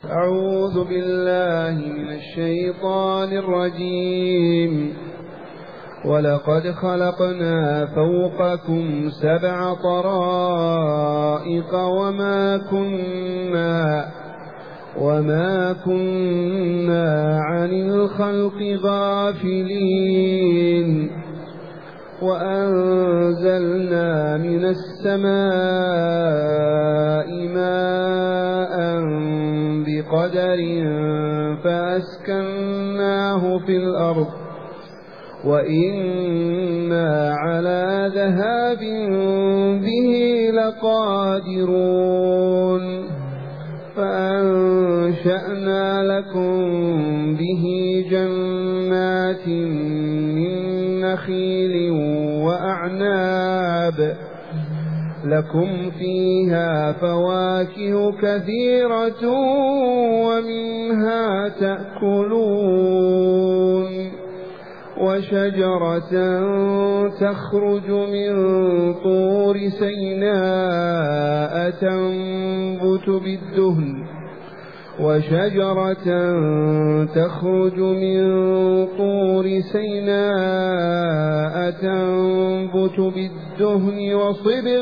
أعوذ بالله من الشيطان الرجيم. ولقد خلقنا فوقكم 7 طرائق وما كنا عن الخلق غافلين. وأنزلنا من السماء ماء بقدر فأسكناه في الأرض وإنا على ذهاب به لقادرون. فأنشأنا لكم به جنات من نخيل وأعناب لكم فيها فواكه كثيرة ومنها تأكلون. وشجرة تخرج من طور سيناء تنبت بالدهن وصبغ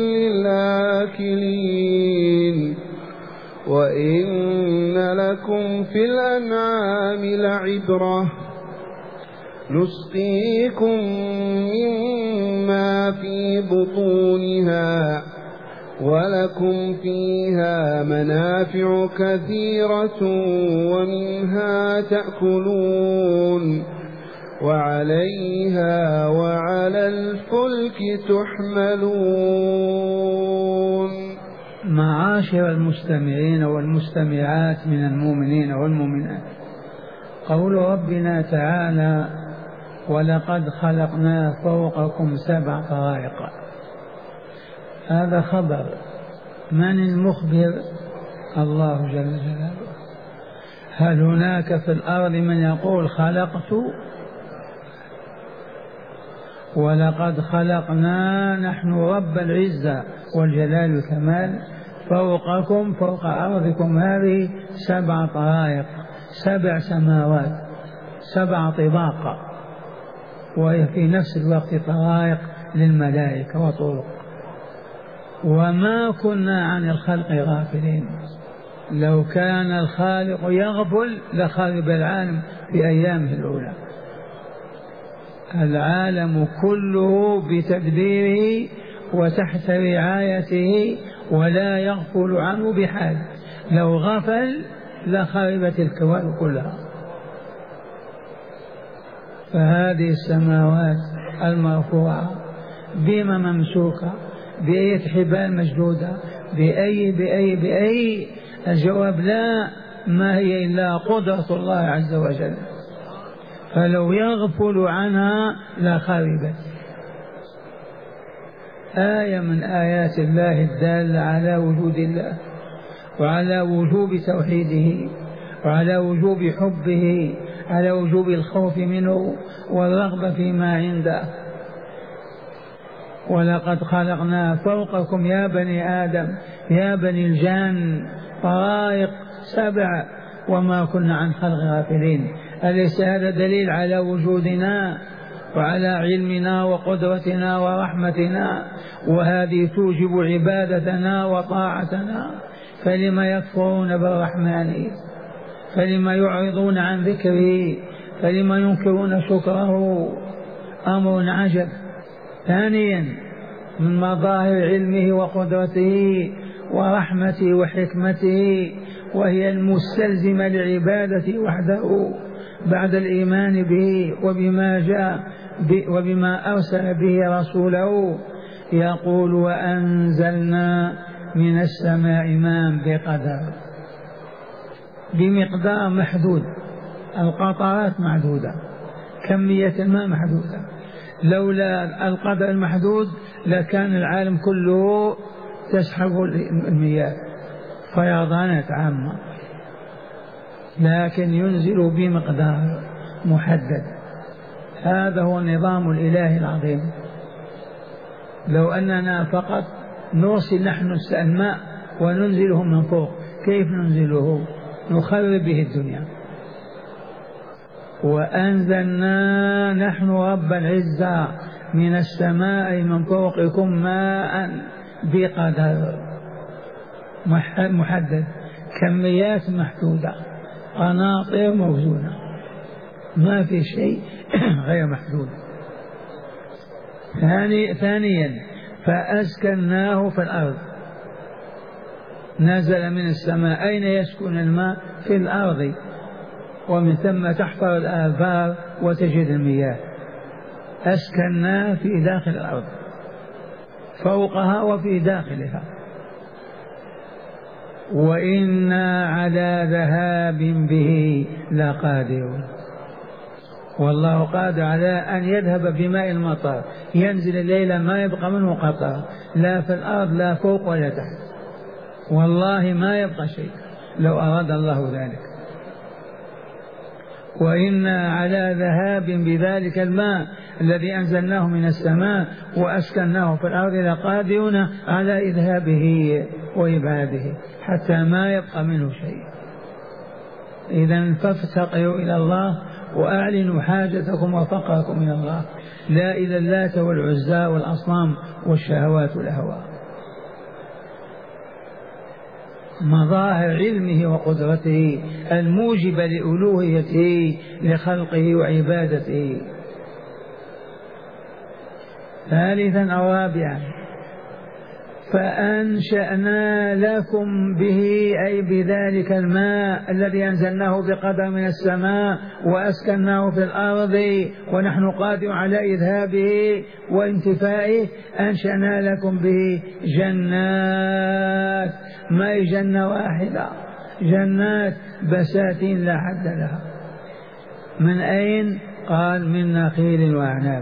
للآكلين. وإن لكم في الأنعام لعبرة نسقيكم مما في بطونها ولكم فيها منافع كثيرة ومنها تأكلون وعليها وعلى الفلك تحملون. معاشر المستمعين والمستمعات من المؤمنين والمؤمنات، قول ربنا تعالى: ولقد خلقنا فوقكم 7 طرائق. هذا خبر. من المخبر؟ الله جل جلاله. هل هناك في الأرض من يقول خلقت؟ ولقد خلقنا نحن رب العزة والجلال والكمال فوقكم، فوق أرضكم هذه 7 طرائق، 7 سماوات، 7 طباق، وهي في نفس الوقت طرائق للملائكة وطرق. وما كنا عن الخلق غافلين. لو كان الخالق يغفل لخرب العالم في أيامه الأولى. العالم كله بتدبيره وتحت رعايته ولا يغفل عنه بحال. لو غفل لخربت الكون كلها. فهذه السماوات المرفوعة بما ممسوكة، بأية حبال مشدودة، بأي الجواب لا، ما هي إلا قدرة الله عز وجل. فلو يغفل عنها لخربت. آية من آيات الله الدالة على وجود الله وعلى وجوب توحيده وعلى وجوب حبه، على وجوب الخوف منه والرغبة فيما عنده. ولقد خلقنا فوقكم يا بني آدم يا بني الجان طرائق 7 وما كنا عن خلق غافلين. أليس هذا دليل على وجودنا وعلى علمنا وقدرتنا ورحمتنا؟ وهذه توجب عبادتنا وطاعتنا. فلما يكفرون بالرحمن؟ فلما يعرضون عن ذكره؟ فلما ينكرون شكره؟ أمر عجب. ثانيا، من مظاهر علمه وقدرته ورحمته وحكمته، وهي المستلزمة لعبادته وحده بعد الإيمان به وبما جاء وبما أرسل به رسوله. يقول: وأنزلنا من السماء ماء بقدر، بمقدار محدود. القطرات محدودة، كمية الماء محدودة. لولا القدر المحدود لكان العالم كله تسحب المياه فيضانات عامة، لكن ينزل بمقدار محدد. هذا هو النظام الإلهي العظيم. لو أننا فقط نرسل نحن الماء وننزله من فوق، كيف ننزله؟ نخرب به الدنيا. وأنزلنا نحن رب العزة من السماء من فوقكم ماء بقدر محدد، كميات محدودة، قناطر موزونة، ما في شيء غير محدود. ثانيا فأسكناه في الأرض، نزل من السماء. أين يسكن الماء؟ في الأرض، ومن ثم تحفر الآبار وتجد المياه. أسكناه في داخل الأرض، فوقها وفي داخلها. وإنا على ذهاب به لقادرون، والله قادر على أن يذهب بماء المطر، ينزل الليلة ما يبقى منه قطر، لا في الأرض لا فوق ولا تحت، والله ما يبقى شيء لو أراد الله ذلك. وإنا على ذهاب بذلك الماء الذي أنزلناه من السماء وأسكناه في الأرض لقادرون على إذهابه وإبعاده حتى ما يبقى منه شيء. إذن فافتقروا إلى الله وأعلنوا حاجتكم وفقركم إلى الله، لا إلى اللات والعزى والأصنام والشهوات والأهواء. مظاهر علمه وقدرته الموجبة لألوهيته لخلقه وعبادته. ثالثا أو رابعا فأنشأنا لكم به أي بذلك الماء الذي أنزلناه بقدر من السماء وأسكناه في الأرض ونحن قادر على إذهابه وانتفائه، أنشأنا لكم به جنات، ما هي جنة واحدة، جنات بساتين لا حد لها. من أين؟ قال من نخيل وأعناب.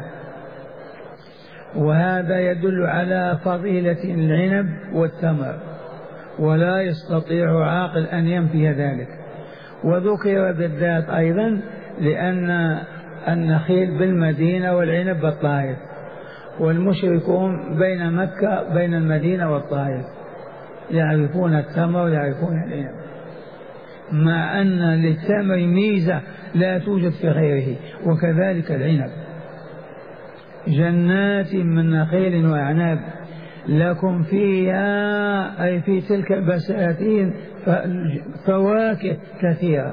وهذا يدل على فضيلة العنب والتمر، ولا يستطيع عاقل أن ينفي ذلك. وذكر بالذات أيضا لأن النخيل بالمدينة والعنب بالطائف، والمشركون بين مكة بين المدينة والطائف يعرفون التمر ويعرفون العنب، مع أن للتمر ميزة لا توجد في غيره، وكذلك العنب. جنات من نخيل وأعناب لكم فيها أي في تلك البساتين فواكه كثيرة،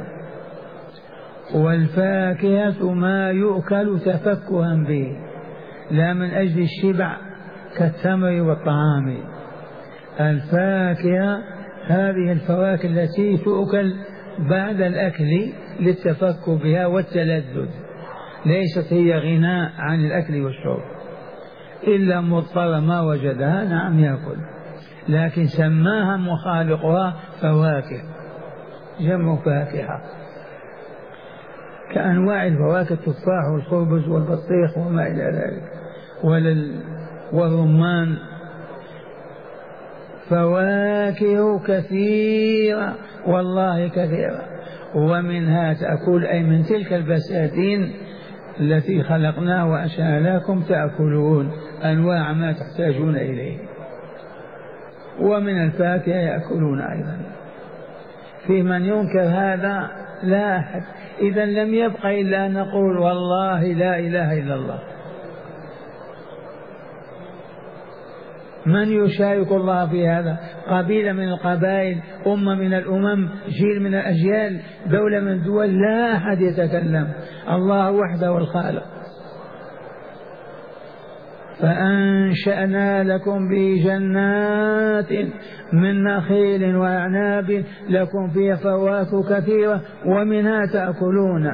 والفاكهة ما يؤكل تفكها به لا من أجل الشبع كالتمر والطعام. الفاكهة هذه الفواكه التي تؤكل بعد الأكل للتفك بها والتلذذ، ليست هي غناء عن الأكل والشرب، إلا مضطر ما وجدها نعم يأكل، لكن سماها مخالقها فواكه، جمع فاكهة كأنواع الفواكه، التفاح والخربز والبطيخ وما إلى ذلك والرمان. فواكه كثيرة والله كثيرة، ومنها تأكل أي من تلك البساتين التي خلقناها وأنشأنا لكم تأكلون أنواع ما تحتاجون إليه، ومن الفاكهة يأكلون أيضا. في من ينكر هذا؟ لا أحد. إذا لم يبق إلا أن نقول والله لا إله إلا الله. من يشارك الله في هذا؟ قبيلة من القبائل، أمة من الأمم، جيل من الأجيال، دولة من الدول، لا أحد يتكلم، الله وحده الخالق. فأنشأنا لكم بجنات من نخيل وأعناب لكم فيها فواكه كثيرة ومنها تأكلون.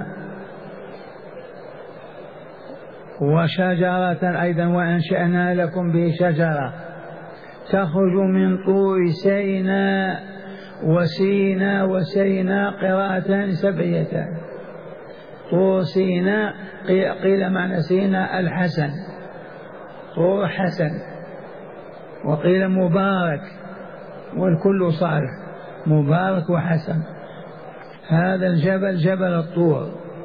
وشجرة أيضا وأنشأنا لكم به شجرة تخرج من طور سيناء، وسيناء وسيناء قراءتان سبعيتان. طور سيناء قيل معنى سيناء الحسن، طور حسن، وقيل مبارك، والكل صالح، مبارك وحسن. هذا الجبل جبل الطور.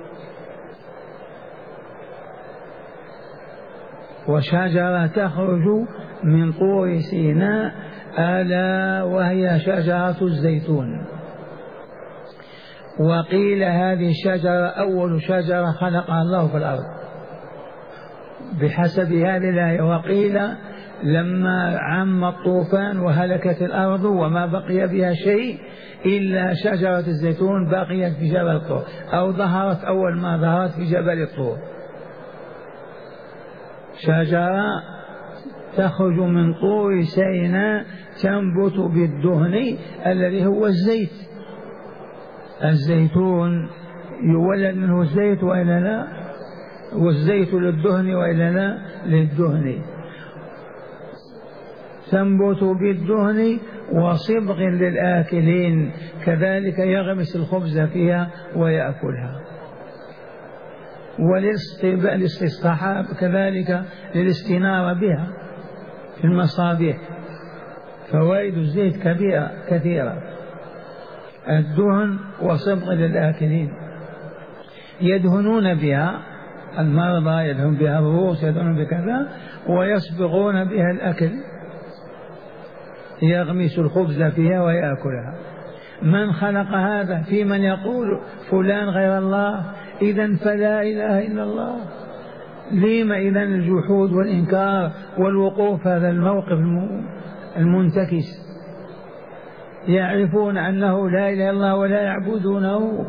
وشجرة تخرج من طور سيناء ألا وهي شجرة الزيتون. وقيل هذه الشجرة أول شجرة خلقها الله في الأرض بحسب هذه الآية. وقيل لما عم الطوفان وهلكت الأرض وما بقي بها شيء إلا شجرة الزيتون بقيت في جبل الطور، أو ظهرت أول ما ظهرت في جبل الطور، شجرة تخرج من طور سيناء تنبت بالدهن الذي هو الزيت. الزيتون يولد منه الزيت وإلا لا، والزيت للدهن وإلا لا، للدهن. تنبت بالدهن وصبغ للآكلين، كذلك يغمس الخبز فيها ويأكلها. وللاستصحاب كذلك للاستنارة بها في المصابيح. فوائد الزيت كثيرة. الدهن وصبغ للآكلين، يدهنون بها المرضى، يدهنون بها الرؤوس، يدهنون بكذا، ويصبغون بها الأكل، يغمس الخبز فيها ويأكلها. من خلق هذا؟ في من يقول فلان غير الله؟ إذن فلا إله إلا الله. لما إذن الجحود والإنكار والوقوف هذا الموقف المنتكس؟ يعرفون أنه لا إله إلا الله ولا يعبدونه.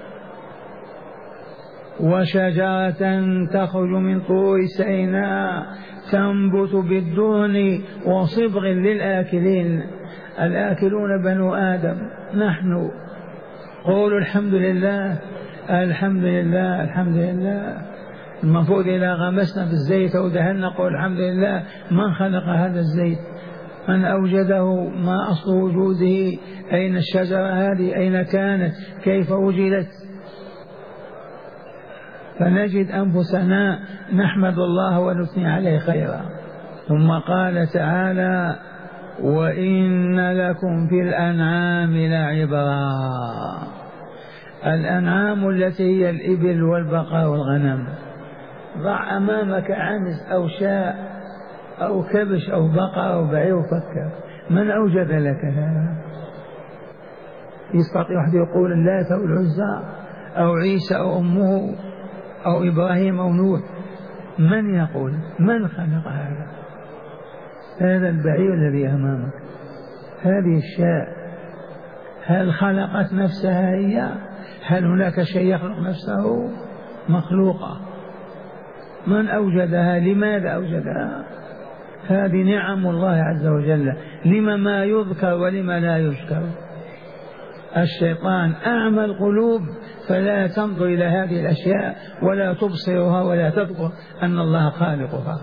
وشجرة تخرج من طور سيناء تنبت بالدهن وصبغ للآكلين. الآكلون بنو آدم نحن. قولوا الحمد لله الحمد لله الحمد لله. المفروض إذا غمسنا في الزيت أو دهنا نقول الحمد لله. من خلق هذا الزيت؟ من أوجده؟ ما أصل وجوده؟ أين الشجرة هذه؟ أين كانت؟ كيف وجدت؟ فنجد أنفسنا نحمد الله ونثني عليه خيرا. ثم قال تعالى: وإن لكم في الأنعام لعبرا. الأنعام التي هي الإبل والبقر والغنم. ضع أمامك عنز أو شاء أو كبش أو بقر أو بعير وفكر من أوجد لك هذا؟ يستطيع واحد يقول اللات أو العزى أو عيسى أو أمه أو إبراهيم أو نوح. من يقول؟ من خلق هذا؟ هذا البعير الذي أمامك، هذه الشاء، هل خلقت نفسها هي؟ هل هناك شيء يخلق نفسه؟ مخلوقة. من أوجدها؟ لماذا أوجدها؟ هذه نعم الله عز وجل. لما ما يذكر ولما لا يذكر؟ الشيطان أعمى القلوب فلا تنظر إلى هذه الأشياء ولا تبصرها ولا تذكر أن الله خالقها.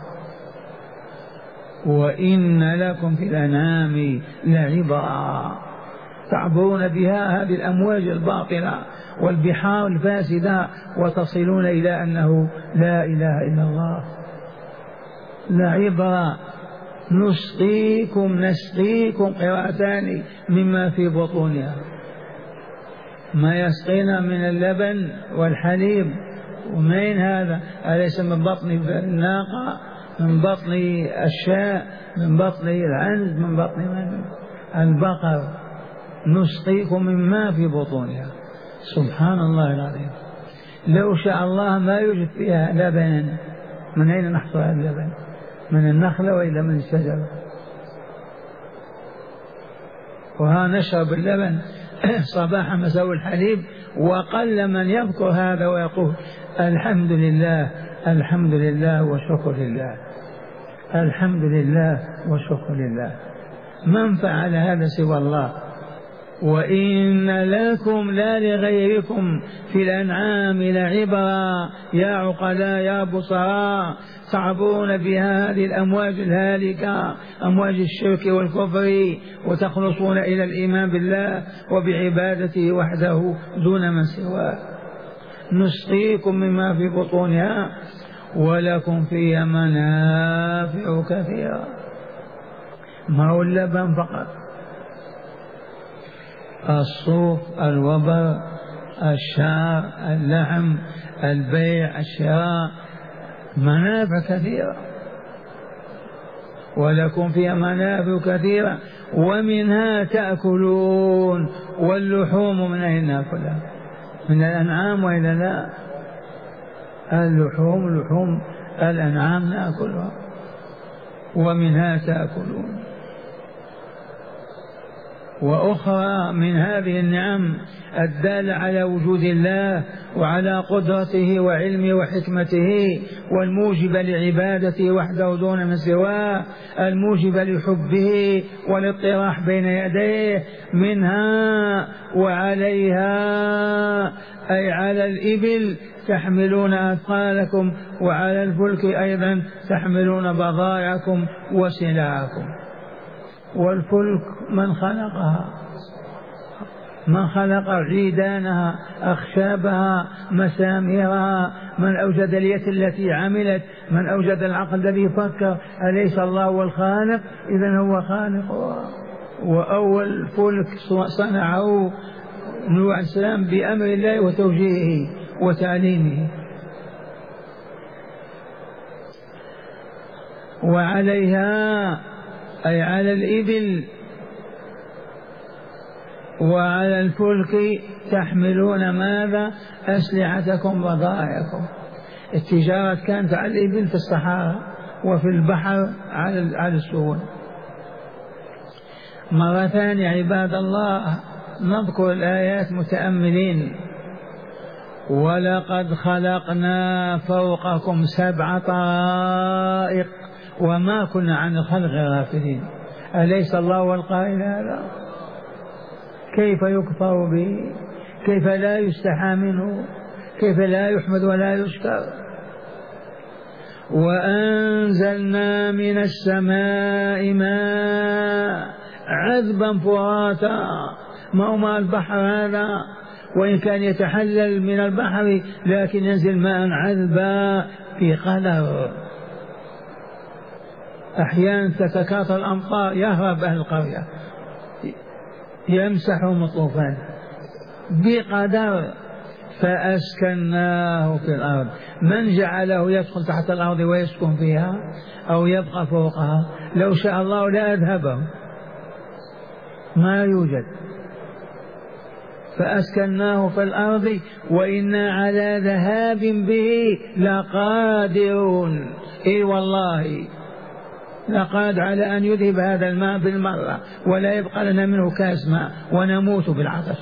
وإن لكم في الأنعام لعبرا تعبرون بها هذه الأمواج الباطلة والبحار الفاسدة وتصلون إلى أنه لا إله إلا الله. لعبرا. نسقيكم قراءتان مما في بطونها. ما يسقينا من اللبن والحليب. ومن هذا؟ أليس من بطن الناقة، من بطن الشاء، من بطن العنز، من بطن البقر. نسقيكم مما في بطونها. سبحان الله العظيم. لو شاء الله ما يوجد فيها لبن. من أين نحصل هذا اللبن؟ من النخلة وإلا من الشجرة؟ وها نشرب اللبن صباح مساء الحليب. وقل من يذكر هذا ويقول الحمد لله الحمد لله وشكر لله، الحمد لله وشكر لله. من فعل هذا سوى الله؟ وإن لكم لا لغيركم في الأنعام لعبرا يا عقلاء يا بصراء تعبرون بها هذه الأمواج الهالكة، أمواج الشرك والكفر، وتخلصون إلى الإيمان بالله وبعبادته وحده دون من سواه. نسقيكم مما في بطونها ولكم فيها منافع كثيرة. ما هو اللبن فقط، الصوف، الوبر، الشعر، اللحم، البيع، الشراء، منافع كثيرة. ولكم فيها منافع كثيرة، ومنها تأكلون. واللحوم من أين نأكلها؟ من الأنعام وإلا لا؟ لحوم الأنعام نأكلها ومنها تأكلون. وأخرى من هذه النعم الدالة على وجود الله وعلى قدرته وعلمه وحكمته والموجب لعبادته وحده دون من سواه، الموجب لحبه والاطراح بين يديه. منها وعليها أي على الإبل تحملون أثقالكم، وعلى الفلك أيضا تحملون بضائعكم وسلعكم. والفلك من خلقها؟ من خلق عيدانها، أخشابها، مساميرها، من أوجد اليد التي عملت، من أوجد العقل الذي فكر. أليس الله هو الخالق؟ إذن هو خالقها. وأول فلك صنعه نوح عليه السلام بأمر الله وتوجيهه وتعليمه. وعليها أي على الإبل وعلى الفلك تحملون ماذا؟ أسلحتكم وبضائعكم. التجارة كانت على الإبل في الصحراء وفي البحر على السفن. مرة ثانية عباد الله نذكر الآيات متأملين. ولقد خلقنا فوقكم 7 طرائق وما كنا عن الخلق غافلين. أليس الله هو القائل هذا؟ كيف يكفر به؟ كيف لا يستحى منه؟ كيف لا يحمد ولا يشكر؟ وأنزلنا من السماء ماء عذبا فراتا. ما هو ماء البحر هذا؟ وإن كان يتحلل من البحر لكن ينزل ماء عذبا في قدر. أحيانا تتكاثر الأمطار يهرب أهل القرية يمسحهم الطوفان بقدر. فأسكناه في الأرض. من جعله يدخل تحت الأرض ويسكن فيها أو يبقى فوقها؟ لو شاء الله لا أذهبه، ما يوجد. فأسكناه في الأرض وإنا على ذهاب به لقادرون. إي والله لقادر على أن يذهب هذا الماء بالمرة ولا يبقى لنا منه كاس ماء ونموت بالعطش.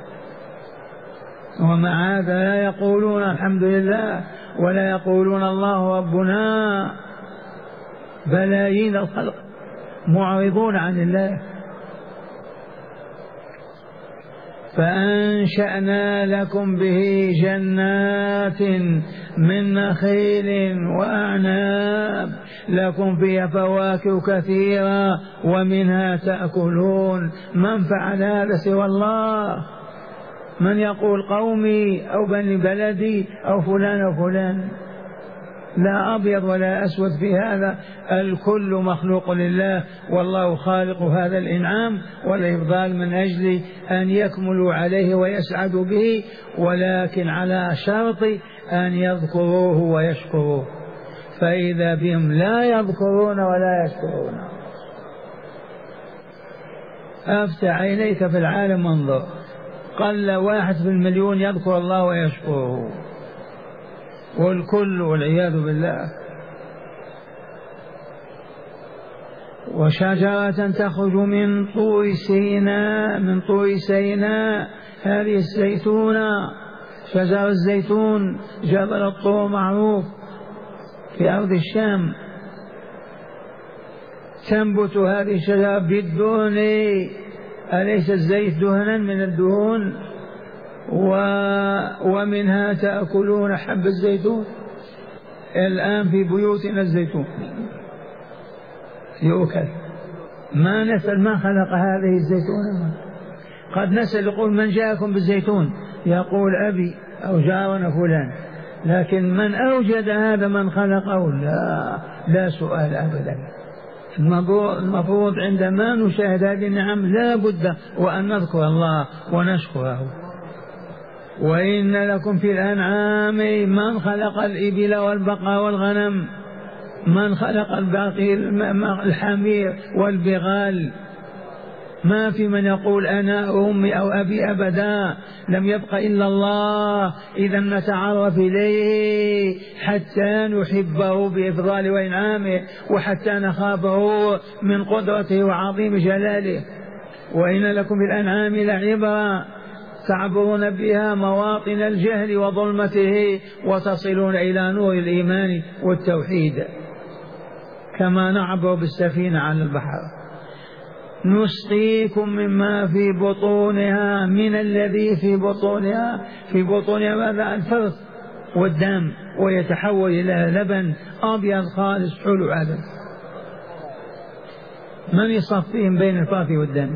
ومع هذا لا يقولون الحمد لله ولا يقولون الله ربنا. بلايين الخلق معرضون عن الله. فأنشأنا لكم به جنات من نخيل وأعناب لكم فيها فواكه كثيرة ومنها تأكلون. من فعل هذا سوى الله؟ من يقول قومي أو بني بلدي أو فلان أو فلان؟ لا أبيض ولا أسود في هذا، الكل مخلوق لله، والله خالق هذا الإنعام والإفضال من أجل أن يكملوا عليه ويسعدوا به، ولكن على شرط أن يذكروه ويشكروه. فإذا بهم لا يذكرون ولا يشكرون. أفتح عينيك في العالم وانظر، قل 1 في المليون يذكر الله ويشكره، والكل والعياذ بالله. وشجرة تخرج من طور سيناء، هذه الزيتونة، شجر الزيتون، جبل الطور معروف في أرض الشام. تنبت هذه الشجرة بالدهن. أليس الزيت دهنا من الدهون؟ ومنها تأكلون حب الزيتون. الآن في بيوتنا الزيتون يؤكل. ما نسأل من خلق هذه الزيتون. قد نسأل يقول من جاءكم بالزيتون، يقول أبي أو جارنا فلان، لكن من أوجد هذا من خلقه لا سؤال أبدا. المفروض عندما نشاهد هذه النعم لا بد وأن نذكر الله ونشكره. وإن لكم في الأنعام من خلق الإبل والبقر والغنم، من خلق الحمير والبغال، ما في من يقول أنا أمي أو أبي أبدا، لم يبق إلا الله. إذا نتعرف إليه حتى نحبه بإفضال وإنعامه، وحتى نخافه من قدرته وعظيم جلاله. وإن لكم في الأنعام لعبرا تعبرون بها مواطن الجهل وظلمته وتصلون إلى نور الإيمان والتوحيد، كما نعبر بالسفينة على البحر. نسقيكم مما في بطونها، من الذي في بطونها، في بطونها ماذا؟ الفرث والدم، ويتحول إلى لبن أبيض خالص حلو عذب. من يصفيهم بين الفرث والدم؟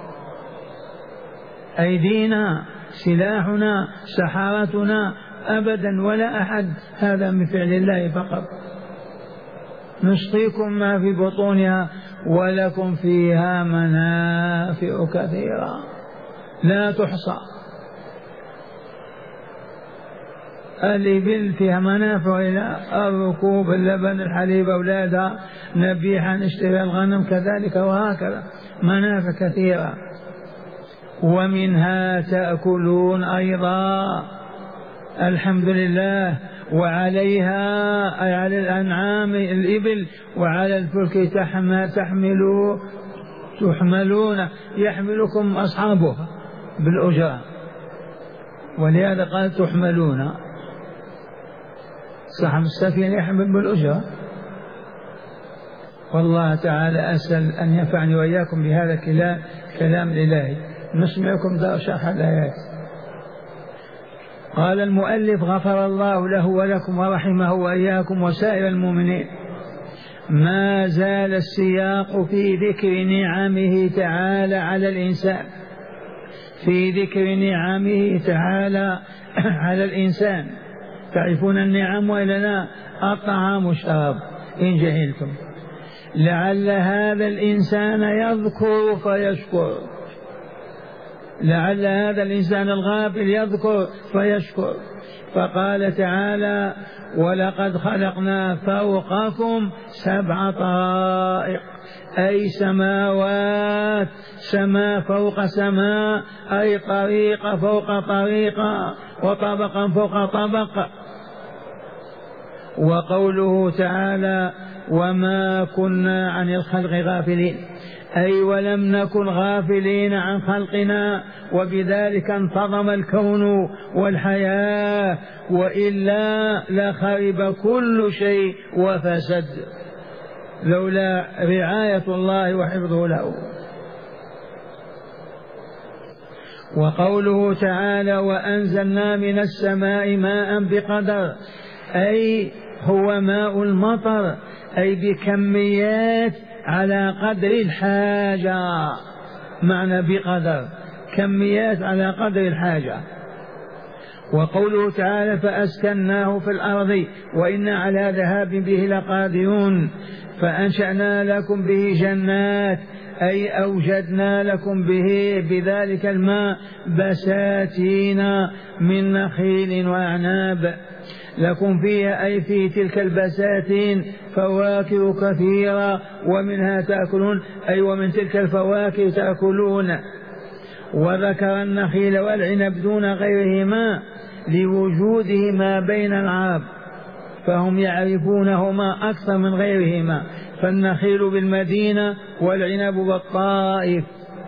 أيدينا، سلاحنا، سحارتنا؟ أبدا، ولا أحد، هذا من فعل الله فقط. نسقيكم ما في بطونها ولكم فيها منافع كثيرة لا تحصى. الإبل فيها منافع إلى الركوب، اللبن، الحليب، أولادها، نبيحا، نشتري الغنم كذلك، وهكذا منافع كثيرة. ومنها تأكلون أيضا، الحمد لله. وعليها أي على الأنعام الإبل، وعلى الفلك تحملون، يحملكم أصحابها بالأجرة، ولهذا قال تحملون. صاحب السفينة يحمل بالأجرة. والله تعالى أسأل أن ينفعني وإياكم بهذا الكلام الإلهي. نسمعكم دار شرح الآيات. قال المؤلف غفر الله له ولكم ورحمه وإياكم وسائر المؤمنين. ما زال السياق في ذكر نعمه تعالى على الإنسان، في ذكر نعمه تعالى على الإنسان. تعرفون النعم وإلا لا؟ الطعام والشراب إن جهلتم. لعل هذا الإنسان يذكر فيشكر، لعل هذا الإنسان الغافل يذكر فيشكر. فقال تعالى ولقد خلقنا فوقكم 7 طرائق، أي سماوات، سماء فوق سماء، أي طريقة فوق طريقة، وطبقا فوق طبق. وقوله تعالى وما كنا عن الخلق غافلين، أي ولم نكن غافلين عن خلقنا، وبذلك انتظم الكون والحياة، وإلا لخرب كل شيء وفسد لولا رعاية الله وحفظه له. وقوله تعالى وأنزلنا من السماء ماء بقدر، أي هو ماء المطر، أي بكميات على قدر الحاجة. معنى بقدر، كميات على قدر الحاجة. وقوله تعالى فأسكناه في الأرض وإنا على ذهاب به لقادرون، فأنشأنا لكم به جنات، أي أوجدنا لكم به بذلك الماء بساتين من نخيل وأعناب، لكم فيها أي في تلك البساتين فواكه كثيرة ومنها تأكلون، أي ومن تلك الفواكه تأكلون. وذكر النخيل والعنب دون غيرهما لوجودهما بين العرب، فهم يعرفونهما أكثر من غيرهما، فالنخيل بالمدينة والعنب بالطائف.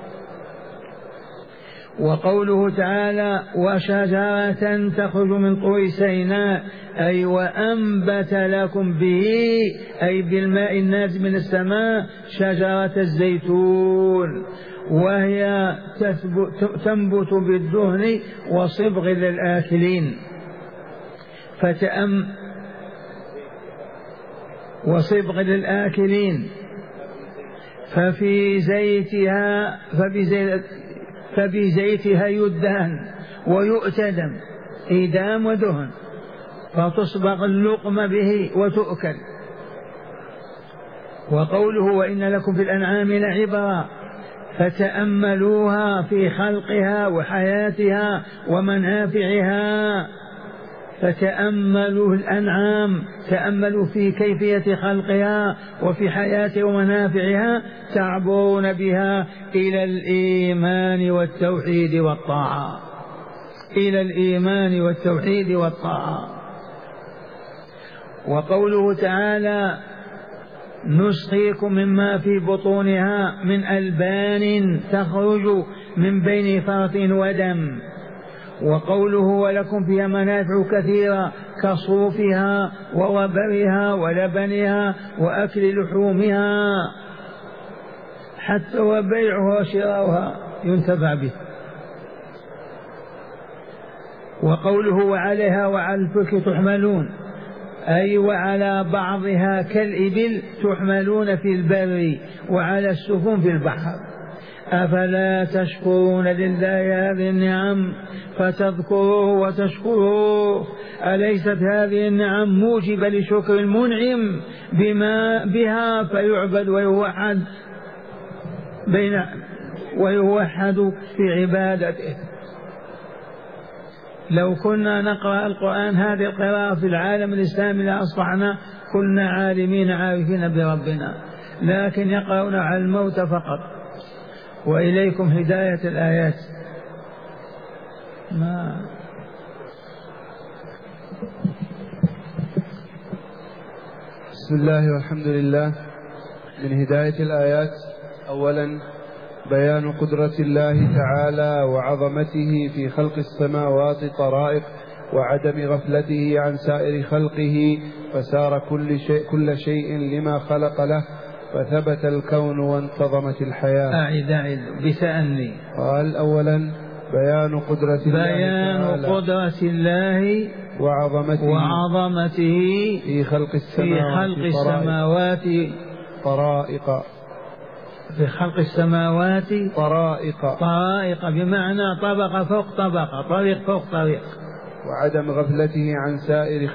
وقوله تعالى وشجرة تخرج من طور سيناء، أي وأنبت لكم به، أي بالماء النازل من السماء، شجرة الزيتون، وهي تنبت بالدهن وصبغ للآكلين. وصبغ للآكلين. فبزيتها يدهن ويؤتدم، إيدام ودهن، فتصبغ اللقمة به وتؤكل. وقوله وإن لكم في الأنعام لعبرا، فتأملوها في خلقها وحياتها ومنافعها، فتأملوا الأنعام، تأملوا في كيفية خلقها وفي حياتها ومنافعها، تعبرون بها إلى الإيمان والتوحيد والطاعة، إلى الإيمان والتوحيد والطاعة. وقوله تعالى نسقيكم مما في بطونها من ألبان تخرج من بين فرث ودم. وقوله ولكم فيها منافع كثيرة كصوفها ووبرها ولبنها وأكل لحومها، حتى وبيعها وشراؤها ينتفع به. وقوله وعليها وعلى الفلك تحملون، أي وعلى بعضها كالإبل تحملون في البر وعلى السفن في البحر. أفلا تشكرون لله هذه النعم فتذكروه وتشكروه؟ أليست هذه النعم موجبة لشكر المنعم بها فيعبد ويوحد في عبادته؟ لو كنا نقرأ القرآن هذه القراءة في العالم الإسلامي لأصبحنا كلنا عالمين عارفين بربنا، لكن يقرؤون على الموت فقط. وإليكم هداية الآيات. بسم الله والحمد لله. من هداية الآيات أولا بيان قدرة الله تعالى وعظمته في خلق السماوات طرائق وعدم غفلته عن سائر خلقه، فسار كل شيء لما خلق له، فثبت الكون وانتظمت الحياة. أعد بتأني. قال أولا بيان قدرة الله وعظمته في خلق السماوات طرائق. في خلق السماوات طرائق بمعنى طبقة فوق طبقة، طريق فوق طريق. وعدم غفلته عن سائر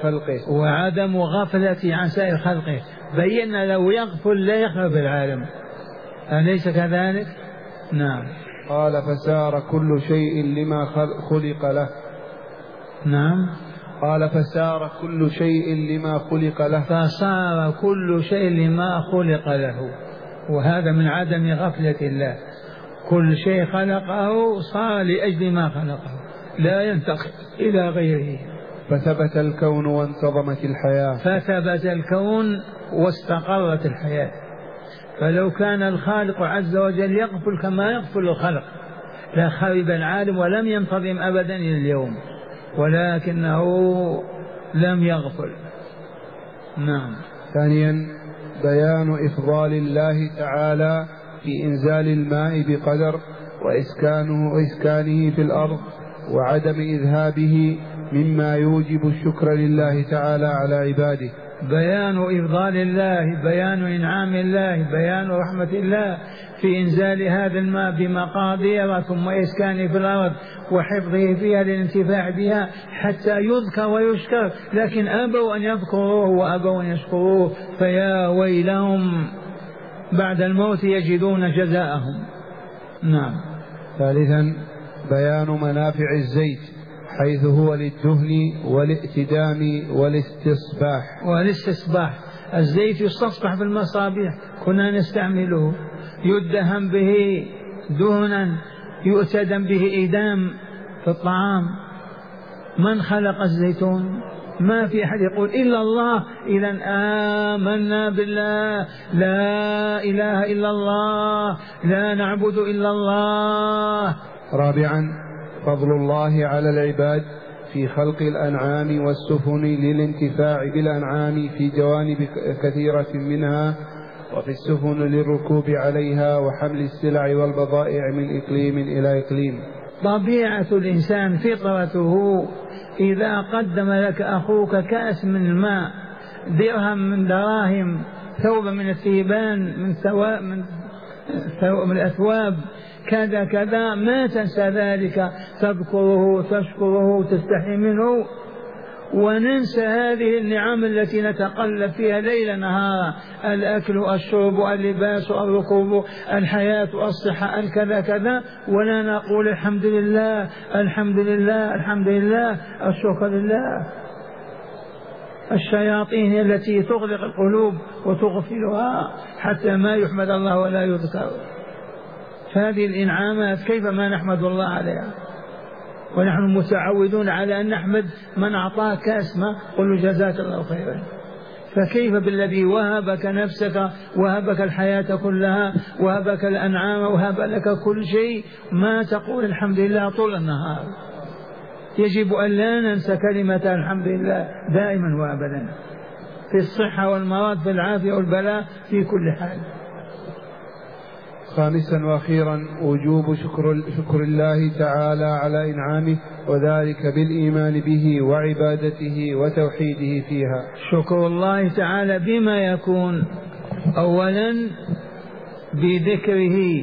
خلقه. بينا لو يغفل لا يخرب العالم، أليس كذلك؟ نعم. قال فسار كل شيء لما خلق له. نعم. قال فسار كل شيء لما خلق له. فصار كل شيء لما خلق له، وهذا من عدم غفلة الله. كل شيء خلقه صار لأجل ما خلقه، لا ينتقل إلى غيره. فثبت الكون وانتظمت الحياة. فثبت الكون واستقرت الحياة. فلو كان الخالق عز وجل يغفل كما يغفل الخلق لخرب العالم ولم ينتظم أبدا إلى اليوم، ولكنه لم يغفل. نعم. ثانيا بيان إفضال الله تعالى في إنزال الماء بقدر وإسكانه في الأرض وعدم إذهابه مما يوجب الشكر لله تعالى على عباده. بيان إفضال الله، بيان إنعام الله، بيان رحمة الله في إنزال هذا الماء بمقادير ثم إسكانه في الأرض وحفظه فيها للانتفاع بها حتى يذكر ويشكر، لكن أبوا أن يذكروه وأبوا أن يشكروه، فيا ويلهم بعد الموت يجدون جزاءهم. نعم. ثالثا بيان منافع الزيت حيث هو للدهن والائتدام والاستصباح. الزيت يستصبح في المصابيح، كنا نستعمله، يدهن به دهنا، يؤتدم به إدام في الطعام. من خلق الزيتون؟ ما في أحد يقول إلا الله. إذا آمنا بالله، لا إله إلا الله، لا نعبد إلا الله. رابعا فضل الله على العباد في خلق الأنعام والسفن للانتفاع بالأنعام في جوانب كثيرة منها، وفي السفن للركوب عليها وحمل السلع والبضائع من إقليم إلى إقليم. طبيعة الإنسان فطرته، إذا قدم لك أخوك كأس من الماء، درهم من دراهم، ثوب من الثيبان، من الأثواب، كذا كذا، ما تنسى ذلك، تذكره تشكره تستحي منه، وننسى هذه النعم التي نتقلب فيها ليل نهار، الأكل الشرب اللباس الركوب الحياة الصحة الكذا كذا، ولا نقول الحمد لله الحمد لله الحمد لله الشكر لله. الشياطين التي تغلق القلوب وتغفلها حتى ما يحمد الله ولا يذكر. فهذه الإنعامات كيف ما نحمد الله عليها، ونحن متعودون على أن نحمد من أعطاك اسمه قل جزاك الله خيرا، فكيف بالذي وهبك نفسك، وهبك الحياة كلها، وهبك الأنعام، وهب لك كل شيء، ما تقول الحمد لله طول النهار؟ يجب أن لا ننسى كلمة الحمد لله دائما وأبدا، في الصحة والمرض، في العافية والبلاء، في كل حال. خامسا وأخيرا وجوب شكر الله تعالى على إنعامه، وذلك بالإيمان به وعبادته وتوحيده فيها. شكر الله تعالى بما يكون، أولا بذكره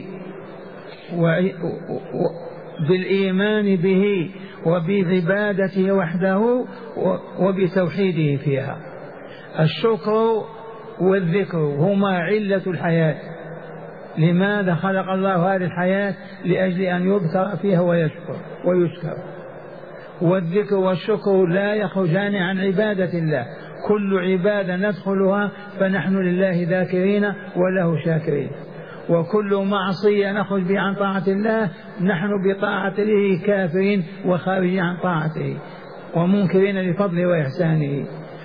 بالإيمان به وبعبادته وحده وبتوحيده فيها. الشكر والذكر هما علة الحياة. لماذا خلق الله هذه الحياة؟ لأجل أن يذكر فيها ويشكر. والذكر والشكر لا يخرجان عن عبادة الله، كل عبادة ندخلها فنحن لله ذاكرين وله شاكرين، وكل معصية نخرج بها عن طاعة الله نحن بطاعته كافرين وخارجين عن طاعته ومنكرين لفضله وإحسانه.